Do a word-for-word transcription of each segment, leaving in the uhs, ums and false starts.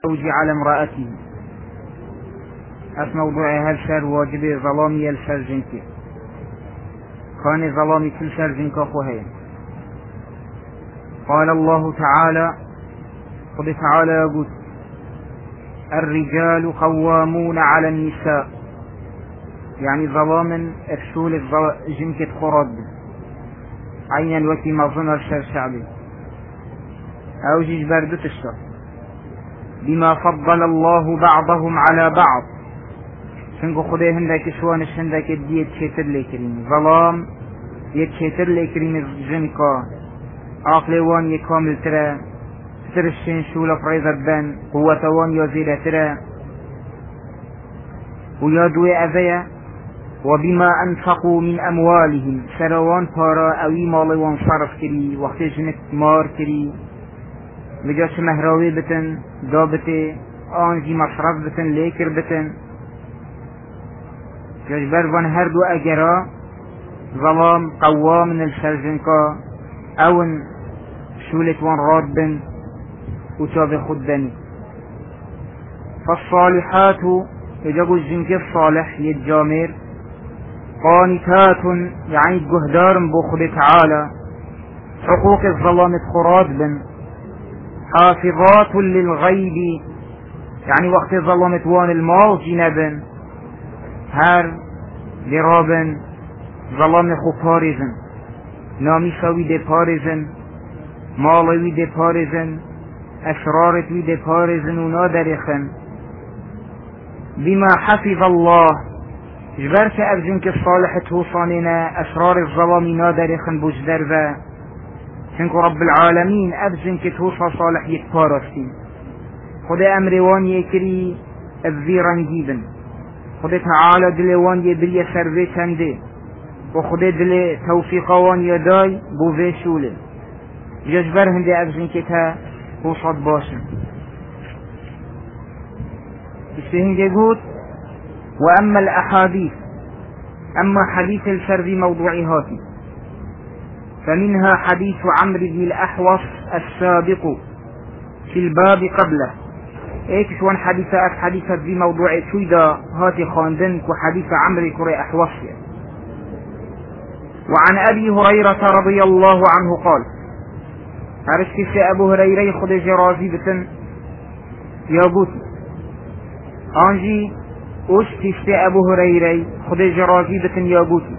زوجي على امرأته أس موضوع هالشر واجب ظلامي الشر جنكي كان ظلامي كل شر جنك أخوهين. قال الله تعالى قد تعالى يقول الرجال قوامون على النساء، يعني ظلام افشول جنكة خرد عينا وكي ما ظنر شر شعبي أو جيج بردت الشر بما فضل الله بعضهم على بعض. شنكو خده هندك شوانش هندك دي يتشتر لكريم ظلام يتشتر لكريم جنكا عقل وان يكامل ترى ترشين شولة فريضة بان قوة وان يزيد ترى ويادوي أذية وبما أنفقوا من أموالهم سروان بارا أوي مالي وان صرف كري وقت جنك مار كري بجاش مهراوي بتن دابتي آنجي مصرف بتن ليكر بتن جاش بروان هردو أجرا ظلام قوام من الشرجنكا أون شولة وان راد بن وتابي خدني. فالصالحات يجابوا الجنك الصالح يتجامر قانتات يعني جهدار بخد تعالى حقوق الظلام خراد بن حافظات للغيب يعني وقت ظلمت وان المال جنبا هر لرابا ظلام خو بارزن نامی شوی ده پارزن مالوی ده پارزن اشرارت وی ده پارزن و نادرخن بما حفظ الله جبر که افجن که صالح توصاننا اشرار الظلام نادرخن بجدر و چنکو رب العالمین افجن که توصا صالح يتپارستی خود امروان يكري الزيران جيبن خود تعالى دلوان يبري سروي چنده و خود دل توفيقوان يداي بوزي شوله ججبر هنده افجن که تا توصاد باشن اشتهن قلت وأما الأحاديث أما حديث الشر موضوعهاتي فمنها حديث عمرو بن الأحوص السابق في الباب قبله ايك شوان حديثة حديثة في موضوع شويدا هاتي خاندن وحديث عمرو كري أحوص. وعن أبي هريرة رضي الله عنه قال عرشت في أبو هريرة خد جرازي بتن يابوتي آنجي اشتشت أبو هريرة خد جرازي بتن يابوتي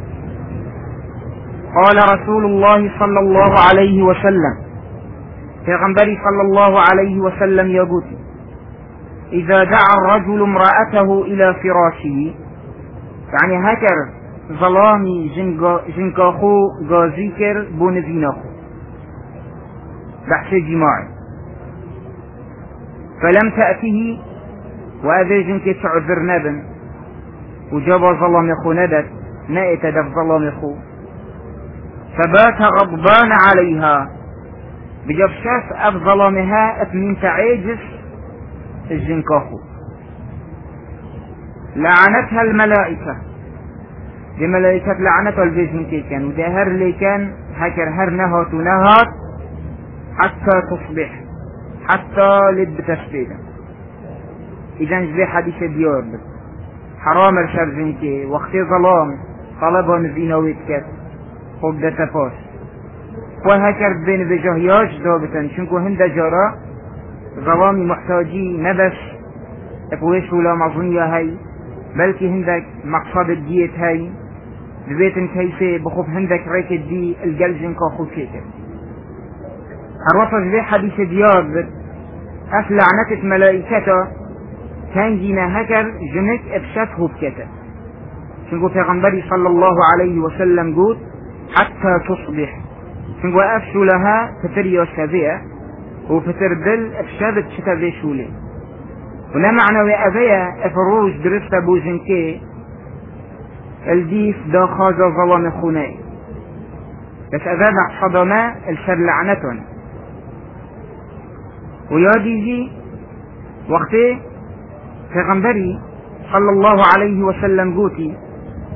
قال رسول الله صلى الله عليه وسلم پیغمبری صلى الله عليه وسلم يابوتي إذا دعا الرجل امرأته إلى فراشه يعني هكر ظلامي جنكاخو غازيكر بونزيناخو بحث جماعي فلم تأته وهذا جنك تعذر نبن وجاب ظلام يخو ندت نأت دف ظلام يخو فبات غضبان عليها بجاب شاف أف ظلامها أتمين تعيجس الجنكاخو لعنتها الملائكة بملائكة لعنتها الجنكي كان وده هر لي كان هكر هر نهات ونهات حتى تصبح حتى لب تشفيدا. إذا جبه حديث ديار بس حرام الشر جنكي وقت ظلام طلبها نزينا ويتكت خب ده تفاش وهكر بين بجهياج دابتا شنكو هند جارا ظلامي محتاجي نبس اقويش ولا مظنية هاي بلكي هندك مقصد الديت هاي ببيتن كيفي بخوف هندك ريك الدي الجلجن كاخو كيكا هروصج بي حديث ديار اف لعنتت ملائكتا كان جينا هكر جنك افشته بكتا شنكو پیغمبري صلى الله عليه وسلم قول حتى تصبح شنكو افشو لها فتر يوشابية وفتر دل افشابت شتابي شولي ولا معنى وأبيا افروج درست ابو جنكي الديف دا خاجة ظلام خوناي بس اذا صدما الشر لعنتون وياديجي وقتي پیغمبري صلى الله عليه وسلم قوتي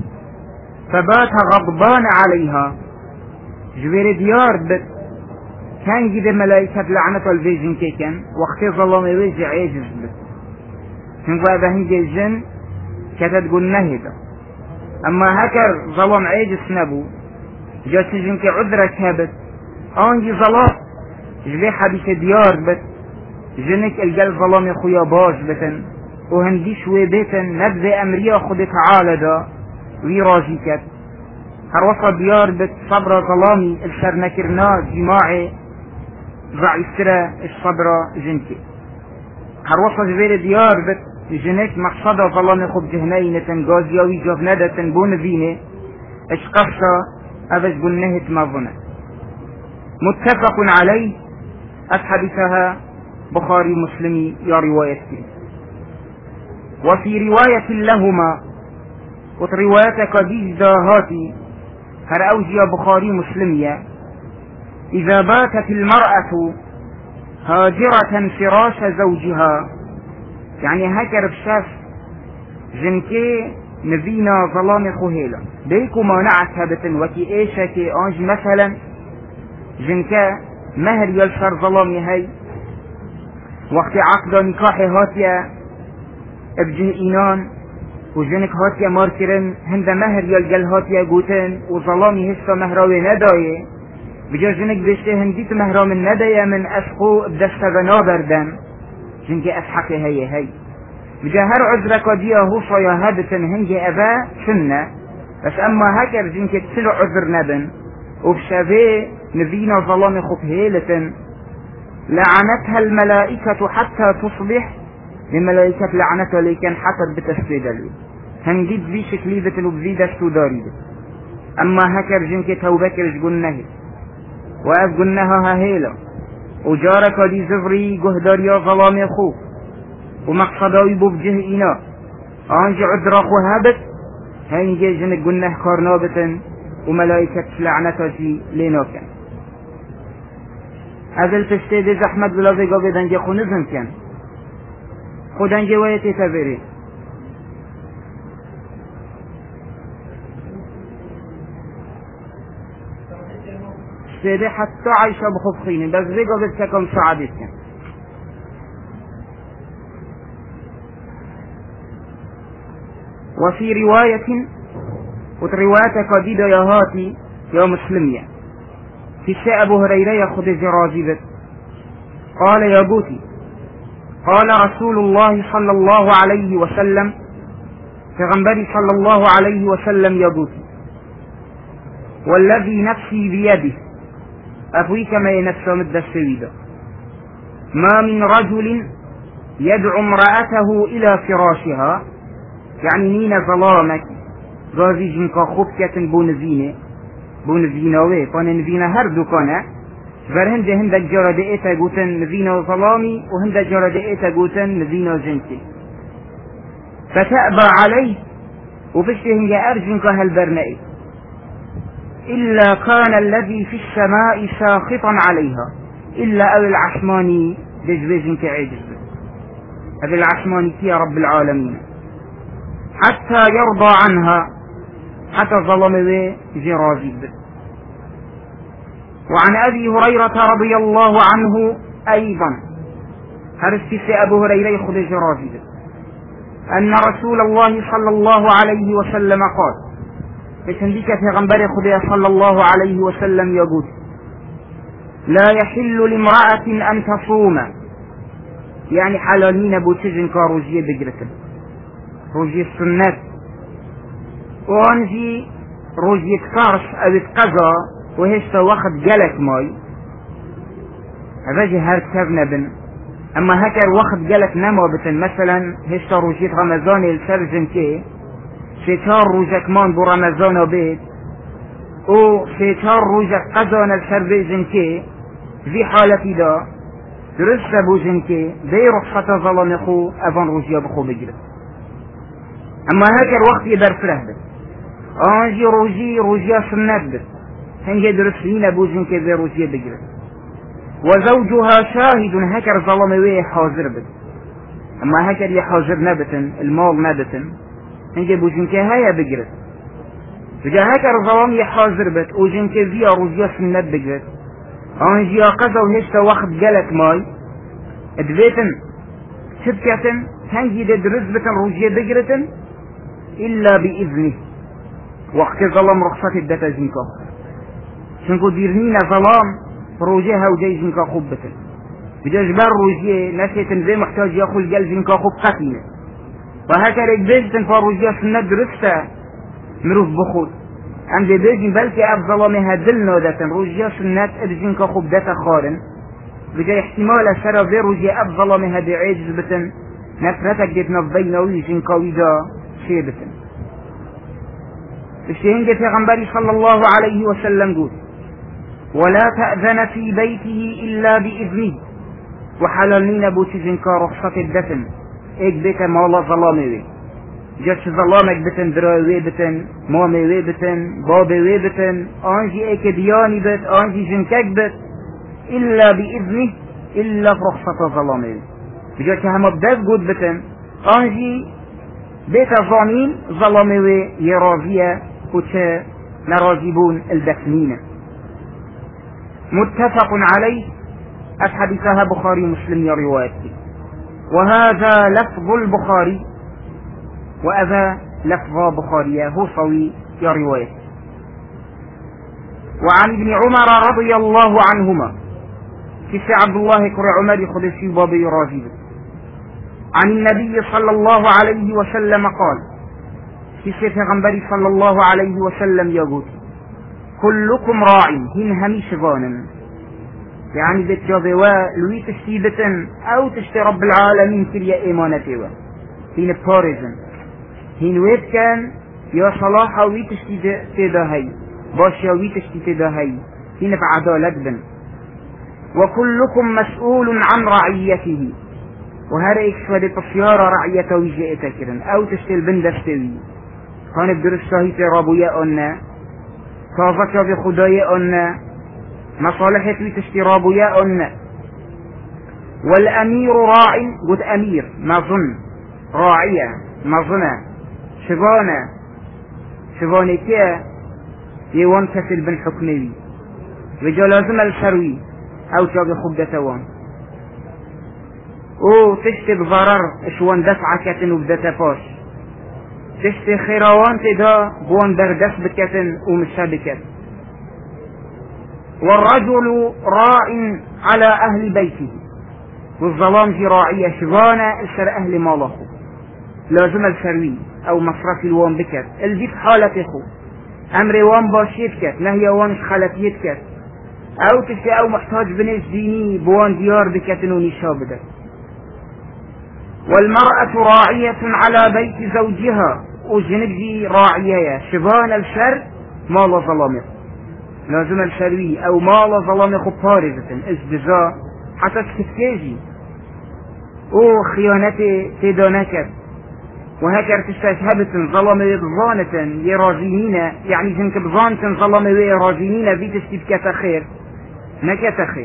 فبات غضبان عليها جوير ديار بت كان جد ملائكة لعنة الفيجن كيكن وقت ظلام ويجي عاجز بس هنقوا بهنجي الجن كتا تقول نهدا اما هكر ظلام عاجز نبو جا تجن كعذرة كابت انجي ظلام جلي حبيش ديار بس جنك الجل ظلام خويا باش بتن وهندي شوي بتن نبذي امريا خد تعالى دا وي راجي كت هر وصل ديار بت صبر ظلامي الشر نكرنا جماعي ضعي سرى الصبر جنكي هر وصل جبير ديار بت جنك مقصد ظلامي خب جهنين غازيا وي جفندة بون ذيني اش قصة ابش قلنهت ما ظنت متفق عليه أحدثها بخاري مسلمي يا روايتي وفي رواية لهما ورواية قديس داهاتي هر أوجي بخاري مسلمية إذا باتت المرأة هاجرة فراش زوجها يعني هكر بشاف جنكي نبينا ظلام خوهيلا بيكو مانعتها بتن وكي ايشا كي انج مثلا جنكا مهر يلشر ظلامي هاي وقت عقد نكاح هاتيا ابجه اينان وجنك هاتيا ماركرن هند مهر يلقل هاتيا قوتن وظلامي هشتا مهراوي ندايه بجا جنك بشته هنديت مهرا من ندايه من اسقو بدشتا بنابردن جنك اسحقي هاي هاي بجا هر عذرك وديا هو صيا هادتن هنجي ابا سنة بس اما هكر جنك تسلع عذر نبن وبشابه نبينا ظلام خبهيلة لعنتها الملائكة حتى تصبح الملائكة لعنتها لكن حتى بتسفيد لي هنجد بي شكليبة وبزيدة داري اما هكر جنك توبكر جقنه وأف قنها هيلة وجارك دي زفري قهدار يا ظلام خو ومقصداوي ببجه إنا انجي عدراق وهابت هنجي جنك قنه كارنابة وملائكة لعنتها لينوكا هذا الفستيد زحمت بلا ذيقا بدنجي خونزم كان خودنجي ويتي تبري استيدي حتى عايشة بخفخيني بس ذيقا بدكم سعادت كان وفي رواية وترواية قديدة يا هاتي يا مسلمية في شيء أبو هريرة يأخذ جرازبت قال يا بوتي قال رسول الله صلى الله عليه وسلم فغنبري صلى الله عليه وسلم يا بوتي والذي نفسي بيده أفوي كما ينفسه مد السويدة ما من رجل يدعو امرأته إلى فراشها يعني نين ظلامك غازي جنكا خوبكة بون زينة بون زينوي فان نزينة هر دكانة فرهند هند جرد ايتا قوتن نزينة ظلامي وهند جرد ايتا قوتن نزينة جنسي فتأبى عليه وفشته هنجا أرجنكا هالبرنائي إلا كان الذي في السماء ساخطا عليها إلا أو العثماني بجبجنك عجز أبي العثماني يا رب العالمين حتى يرضى عنها حتى ظلمه جرازيب. وعن أبي هريرة رضي الله عنه أيضا هرستي أبو هريرة يخذ جرازيب أن رسول الله صلى الله عليه وسلم قال بسنديك في غنبري خذ صلى الله عليه وسلم يقول لا يحل لامرأة أن تصوم يعني حلالين بوتجن كاروجية بجرة روجي السنة وانجي روجي تكارش او تقضى وهشتا واخد جلك ماي هذا هار كتابنا بن اما هكر واخد جلك نمو بتن مثلا هشتا روجي رمضان السرجن كي شتار روجك مان بو رمضان بيت او شتار روجك قضان السرجن كي في حالتي دا درست بوجن كي بي رخصة ظلم خو افان روجي بخو بجرد اما هكر وقت يدر فله انجي روجي روجي سنات بس هنجي درسين ابوزن كذا روجي بجرد وزوجها شاهد هكر ظلموي حاضر بس اما هكر يحاضر نبتن المال نبتن هنجي بوزن كهايا بجرد فجا هكر ظلم يحاضر بس اوزن كذا روجي سنات بجرد آنجي قزو هشتا وقت جلك ماي ادبيتن شبكتن تنجي درز بتن روجيه بجرتن إلا بإذنه وقت ظلام رخصة الدتا جنكا شنكو ديرنينا ظلام روجيها وجاي جنكا خبتن بجاج بار روجيه نسيتن زي محتاج ياخل جل جنكا خب قتينة وهكذا بيجتن فروجيه سنة درستا مروف بخود عند بيجن بلكي أب ظلامها دلنا داتن روجيه سنة ادجنكا خب دتا خارن بجاي احتمال سرا في روجيه أب ظلامها بعيجز بتن نفرتك جتنا في بينوي جنكا ويدا شيبتن الشيء في غنبري صلى الله عليه وسلم قول ولا تأذن في بيته إلا بإذنه وحللنين بوتجنكا رخصة الدفن ايك بيك مولا ظلامي جاش ظلامك بتن دراوي بتن مامي بتن بابي بتن انجي ايك دياني بت انجي جنكك بت إلا بإذنه إلا رخصة ظلامي جاش هم بدأت قد بتن انجي بيت الظامين ظلامي يرازية كتشا نراجبون الدفنين متفق عليه الحديثها بخاري مسلم يا روايتي وهذا لفظ البخاري وأذا لفظ بخاري هو صوي يا روايتي وعن ابن عمر رضي الله عنهما في عبد الله كر عمر خدسي بابي راجب عن النبي صلى الله عليه وسلم قال في شيخ غنبري صلى الله عليه وسلم يقول كلكم راع هن هميش ظانم يعني بتجابوا لوي تشتيبتن او تشتي رب العالمين كريا ايمانتوا هن بارزن هن ويت كان يا صلاح وي تشتي تداهي باشا وي تشتي تداهي هن بعدالت بن وكلكم مسؤول عن رعيته وهرئيك شوادي تصيار رعيته ويجئتكرن او تشتي البندستوي كان بدرسته في رابويا أنا كافك في خدايا أنا مصالحة في تشتي رابويا أنا والأمير راع قد أمير ما ظن راعية ما ظن شبانة شبانة كيا يوان كسل بن حكمي وجلازم الشروي أو شاب خبدة وان او تشتي بضرر اشوان دفعة كتن وبدتا فاش تشتي خيروان تدا بوان بردس بكتن ومشابكت والرجل راع على أهل بيته والظلام في راعية شغانة الشر أهل ماله لازم الشروي أو مصرف الوان بكت الجيب حالة خو أمر وان باشيت كت نهي وانش خلفيت كت أو تشتي أو محتاج بنش ديني بوان ديار بكتن ونشابدت والمرأة راعية على بيت زوجها وجنبجي راعية شبان الشر مال ظلامه لازم الشروي او مال ظلامه بارزة ازدجاء حتى تكتاجي او خيانتي تدانكت وهكذا تستشهبت ظلامه بظانة يراجينين يعني جنك بظانة ظلامه يراجينين في تشتبكة خير نكت خير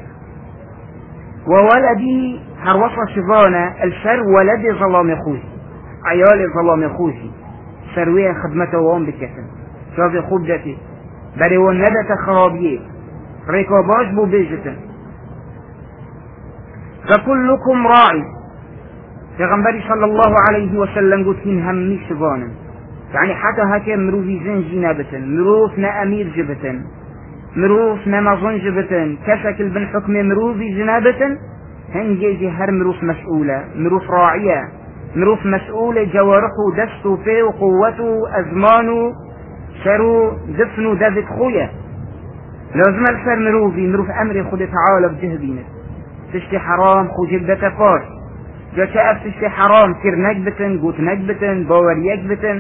وولدي هروصة شظانة الشر ولدي ظلام خوشي عيالي ظلام خوشي شروية خدمته وهم بكسن شافي خبجتي بريون ندة خرابيه ريكوباش بو بيجتن فكلكم راعي پیغمبر صلى الله عليه وسلم قلت هن همي شظانا يعني حتى هكا مروفي زنجي نابتن مروفنا أمير جبتن مروفنا مظن جبتن كشكل بن حكم مروفي جنابتن هنجي هر مروف مسؤولة مروف راعية مروف مسؤولة جوارحه دسته فيه وقوته أزمانه شرو دفنه دفت خويا لازم الشر مروفي مروف أمري خد تعالى بجهبينه تشتي حرام خو جبدة فاش جا شاف تشتي حرام كر نجبتن قوت نجبتن باور يجبتن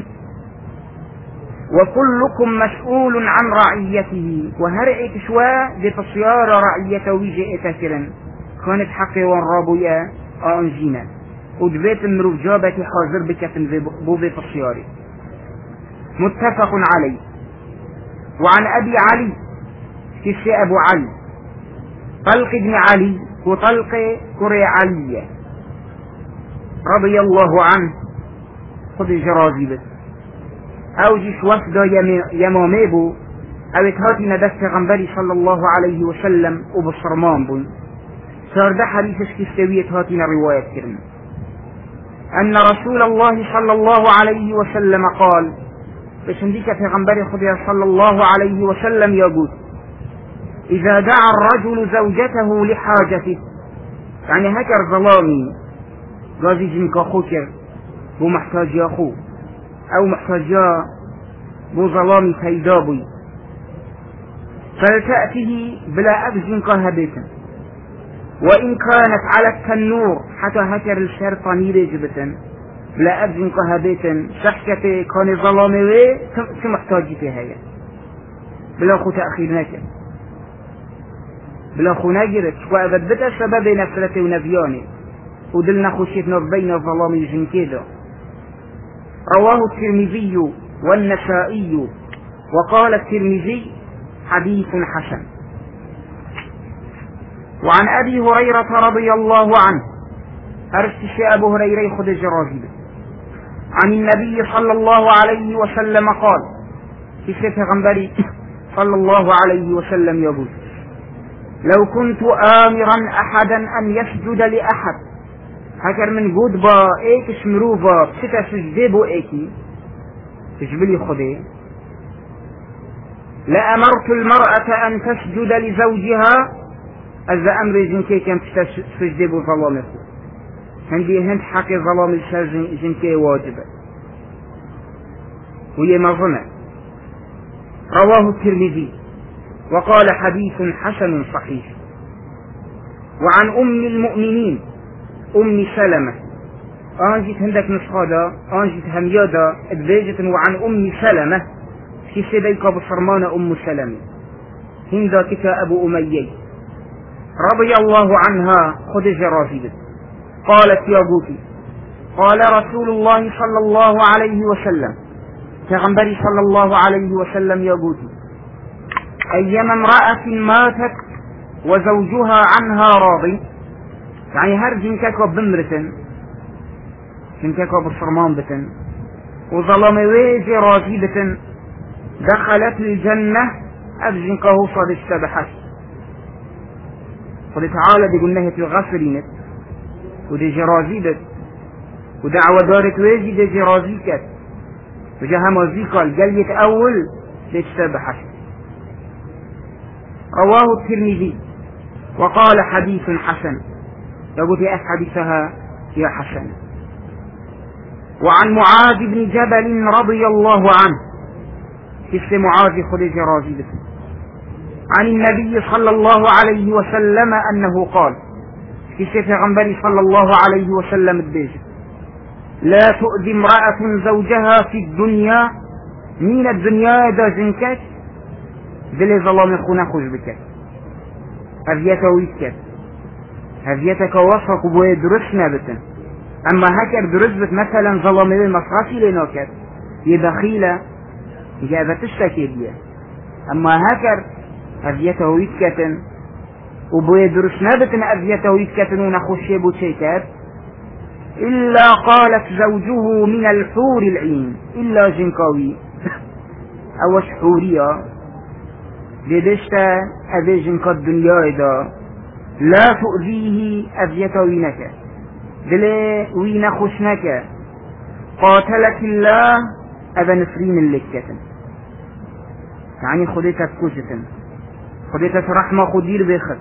وكلكم مسؤول عن رعيته وهرئك شوا بتصيار رعيته ويجي اتكرن كانت حقي وانرابويا انجينا ودبيت المروف جابتي حاضر بكتن بوبي تصياري متفق عليه. وعن ابي علي كشي ابو علي طلق ابن علي وطلق كري علي رضي الله عنه خذ جرازي بس او جيش وفدا يماميبو او اتهاتي ندف پیغمبری صلى الله عليه وسلم وبصرمان بون سارده حديثش كستوية اتهاتنا رواية كرن أن رسول الله صلى الله عليه وسلم قال بشنديك پیغمبر خدا صلى الله عليه وسلم يقول إذا دعا الرجل زوجته لحاجته يعني هكر ظلامي غازي جنك أخوكر بو محتاج يا أخو أو محتاج يا بو ظلامي تيدابي فلتأته بلا أبجنك هبيتا وإن كانت على التنور حتى هكر الشرطاني رجبتا بلا أبجنك هبيتا شحكة كان ظلامي كمحتاج فيها بلا أخو تأخير نكر بلا أخو نجرت وأبدت سبب نفلته ونبيانه ودلنا خشيتنا بين ظلامي جنكيدا. رواه الترمذي والنسائي وقال الترمذي حديث حسن. وعن أبي هريرة رضي الله عنه أرسل أبو هريرة خد جرازيب عن النبي صلى الله عليه وسلم قال في سيف غنبري صلى الله عليه وسلم يقول لو كنت آمرا أحدا أن يسجد لأحد هكر من قد با ايك شمروفا بسكا سجده بو ايكي تجبلي خده لأمرت المرأة أن تسجد لزوجها أذا أمر جنكي كان تسجده بو ظلامه هندي هند حقي ظلام الشر جنكي واجبة وهي مظنة. رواه الترمذي وقال حديث حسن صحيح. وعن أم المؤمنين أم سلمة أنجت هندك نسخة أنجت هميادة ادباجت وعن أم سلمة في سبيك بصرمان أم سلمة هندا كتا أبو أميي رضي الله عنها خد جرازيب قالت يا قوتي قال رسول الله صلى الله عليه وسلم كغنبري صلى الله عليه وسلم يا قوتي أيما امرأة ماتت وزوجها عنها راضي يعني هر جنكاكو بمرتن جنكاكو بصرمان بتن وظلمويجي راضي بتن دخلت الجنة أبجنكه صد اشتبحت قل تعالى دي قلناه تغفرينت ودي جرازي بت ودعوة دارت ويجي دي جرازي كت وجاها مزيكا الجلية أول تشتبحت. رواه الترمذي وقال حديث حسن يقول يا حديثها يا حسن. وعن معاذ بن جبل رضي الله عنه اسم معاذ خلج رازيبة عن النبي صلى الله عليه وسلم أنه قال في غنبري صلى الله عليه وسلم الديج لا تؤذي امرأة زوجها في الدنيا من الدنيا دا جنكت دلي ظلام خونا خوش بكت هذيتا ويتكت هذيتك وصفك بوي درسنا بتن أما هكر درس مثلا ظلامي المصرفي لنوكت يدخيلة إجابة تشتكي بيه أما هكر هذيتا ويتكتن وبوي درسنا بتن هذيتا ويتكتن ونخشي بو شيكات إلا قالت زوجه من الحور العين إلا جنكاوي أوش حورية لدشتا أذي جنكا الدنيا دا لا تؤذيه أذية وينك دلي وين خشنك قاتلك الله أذا نفرين اللكة يعني خديتك كوشة خديتك رحمة خدير بخد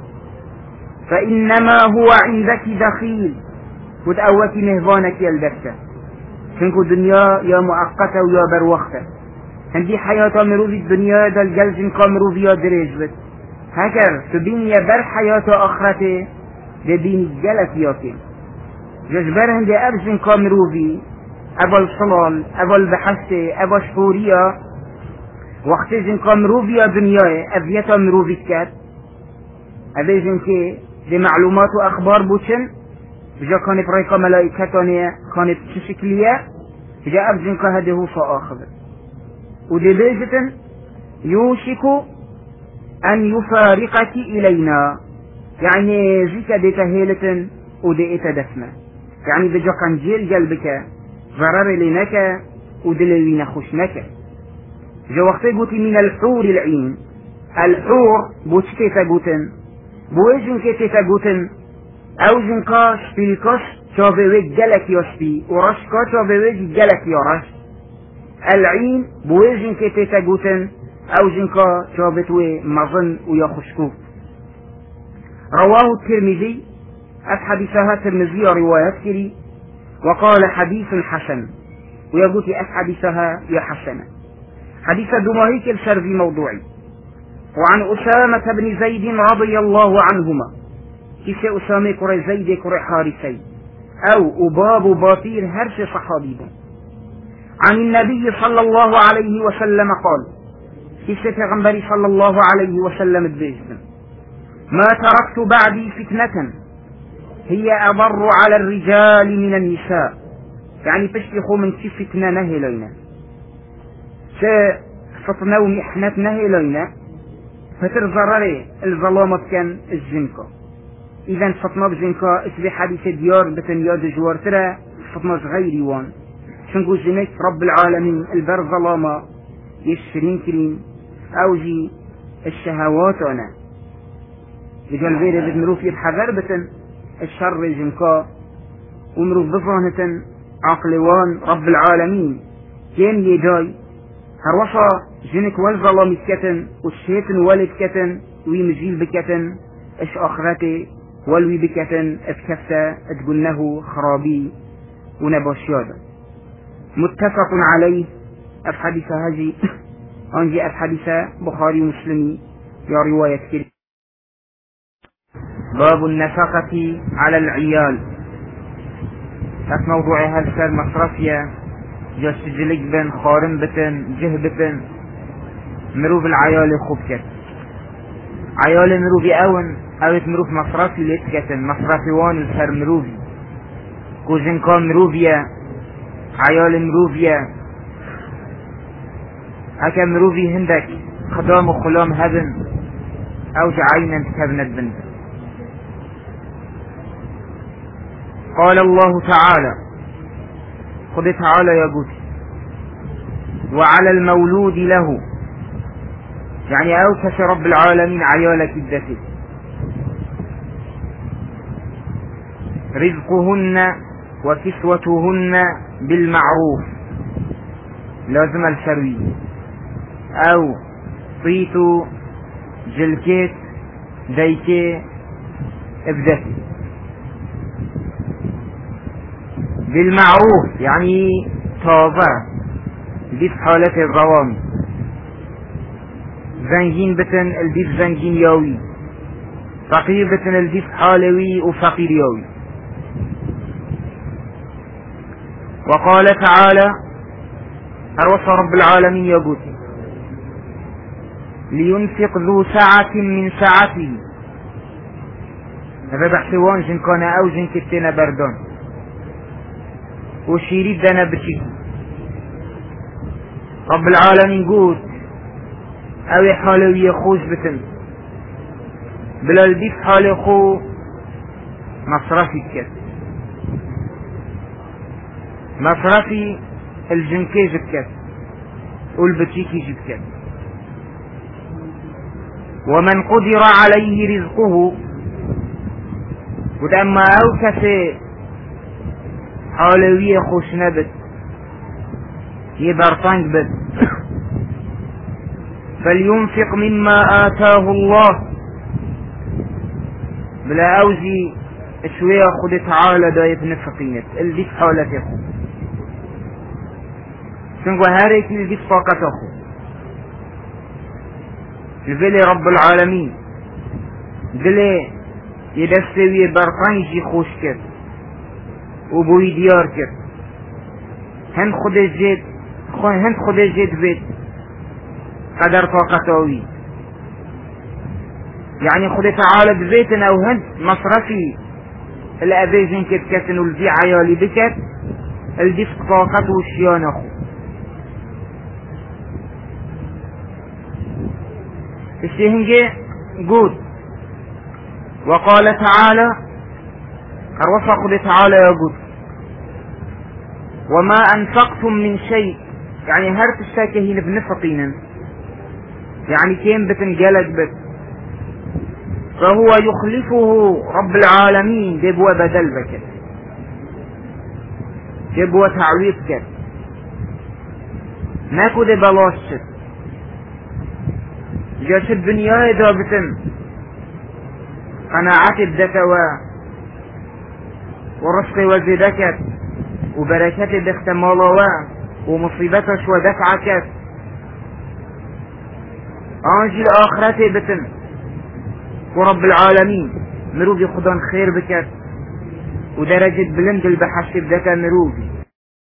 فإنما هو عندك دخيل وتأوتي مهبانك يا البكة شنكو دنيا يا مؤقتة ويا بروختة هندي حياة مروفي الدنيا دا الجلجن كامروفي يا دريجبت هكر تبين يا بر حياة آخرته دا بين الجلس ياكي ججبر هندي أبجن كامروفي أبا الصلال أبا البحثة أبا شهورية وقت جن كامروفي يا دنيا أبيتا مروفي كات أبي جن كي دي معلومات وأخبار بوشن بجا كانت رايقة ملائكتانية كانت تشكلية بجا أبجن كهده فآخذ ودي بيجتن يوشك أن يفارقك إلينا يعني زيك دي تهيلة ودي اتدفنا يعني بجا كان جيل قلبك ضرر لنك ودلوين خشنك جو وقتی گوتی من الحور العين، الحور بو چی تا گوتن؟ بو جن که تا گوتن او جن کا شپیلکاش چاوه گلک یاشپی و رشکا چاوه گلک یارش. العين بو جن که تا گوتن او جن کا چاوه توی مظن و یا خشکو. رواه الترمذي، أحاديثها الترمذي روايات كري، وقال حديث حسن، ويقول أحاديثها يا حسنة. حديث دماهيك الشرذي موضوعي. وعن أسامة بن زيد رضي الله عنهما، كيس أسامة كري زيد كري حارثي أو أباب باطير هرش صحابي، عن النبي صلى الله عليه وسلم قال، كيس پیغمبري صلى الله عليه وسلم الدجن: ما تركت بعدي فتنة هي أضر على الرجال من النساء. يعني تشتخوا من كيف فتنة نهي لنا فتنة ومحنة نهي لنا فترزرري الظلامة كان الجنكا. إذا فتنة بجنكا اسبي حديث ديار بتنياد جوار ترى فتنة غيري وان شنقو جنك رب العالمين البر ظلامة يشرين كريم أوجي الشهوات أنا رجال غير بنروف يبحذر بتن الشر جنكا ومروف بظاهة عقلوان رب العالمين كين يجاي هروصا جنك والظلام كتن والشيطن والد كتن ويمجيل بكتن اش اخرتي والوي بكتن اتكفتا اتقلنه خرابي ونباشيادا. متفق عليه. الحديث هذه انجي الحديث بخاري ومسلمي يا رواية كريم. باب النفقة على العيال. هات موضوع هالسر مصرفية جا سجلك بن خارم بتن جه بتن مروف العيال خوب كت عيال مروفي اون اوت مروف مصرفي لتكتن مصرفي وان السر مروفي كوزن كان مروفيا عيال مروفيا هكا مروفي هندك خدام وخلام هبن او جعينا تكبنت بنت. قال الله تعالى: خذ تعالى يا قوتي: وعلى المولود له، يعني اوكس رب العالمين عيالك الدتي، رزقهن وكسوتهن بالمعروف، لازم الشروي او صيتو جلكيت ديكي ابدتي بالمعروف، يعني طابع دي في حالة الروامي. زنجين بتن الديف زنجين ياوي، فقير بتن الديف حالوي وفقير ياوي. وقال تعالى: أروصى رب العالمين يقول: لينفق ذو سعة من سعته. هذا بحثوان جن كان أو جن كتنا بردان وشيريد دانا بشي. رب العالمين قول اوي حالوية خوش بتن بلا الديف حالي خو مصرفي كت مصرفي الجنكي جبكت والبتيكي جبكت. ومن قدر عليه رزقه، ودما او كسي حالوية خوش نبت يبرطنق بد فلينفق مما آتاه الله، بلا اوزي شوية خد تعالى دايت نفقينت الديك حالة اخو شنقو هاريك الديك فاقت اخو جبلي رب العالمين جلي يدستوي برطنجي خوش كت وبوي ديار كت هند خود جد هند خود جد بيت قدر طاقتاوي، يعني خود تعالى ببيتنا او هند مصرفي الابيجن كت كتن والدي عيالي بكت الدي طاقت والشيان اخو. الشيهنجي قول وقال تعالى: أروفق تعالى يقول: وما أنفقتم من شيء يعني هر تشتاكهين بنفقين يعني كين بتنقلق بت فهو يخلفه رب العالمين دبوة بدل بكت دبوة تعويض كت ماكو دي بلاش شت جاش الدنيا دابتن قناعات بدكوا ورزق وزدكت وبركات باختمالوا ومصيبتش ودفعكت انجي الاخرة بتن ورب العالمين مروفي خدان خير بكت ودرجة بلند البحش بدك مروفي